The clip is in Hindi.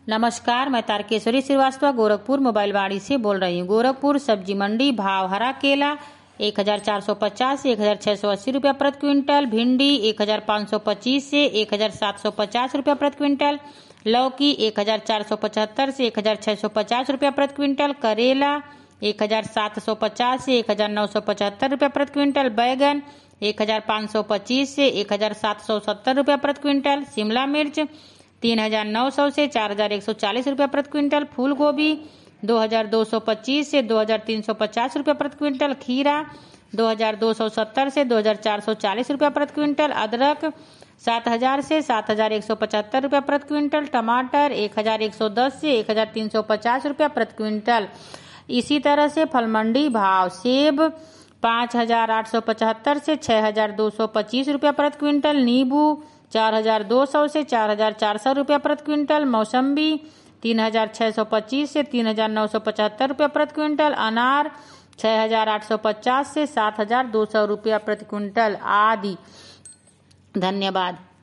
नमस्कार, मैं तारकेश्वरी श्रीवास्तव गोरखपुर मोबाइल वाड़ी से बोल रही हूँ। गोरखपुर सब्जी मंडी भाव हरा केला 1450 से 1680 रुपया प्रति क्विंटल, भिंडी 1525 से 1750 रुपया प्रति क्विंटल, लौकी 1475 से 1650 रुपया प्रति क्विंटल, करेला 1750 से 1975 रुपया प्रति क्विंटल, बैगन 1525 से 1770 रुपया प्रति क्विंटल, शिमला मिर्च 3900 से 4140 रुपया प्रति क्विंटल, फूल गोभी 2225 से 2350 रुपया प्रति क्विंटल, खीरा 2270 से 2440 रुपया प्रति क्विंटल, अदरक 7000 से 7175 रुपया प्रति क्विंटल, टमाटर 1110 से 1350 रुपया प्रति क्विंटल। इसी तरह से फल मंडी भाव सेब 5875 से 6225 रुपया प्रति क्विंटल, नींबू 4200 से 4400 रुपया प्रति क्विंटल, मौसम्बी 3625 से 3975 रुपया प्रति क्विंटल, अनार 6850 से 7200 रुपया प्रति क्विंटल आदि। धन्यवाद।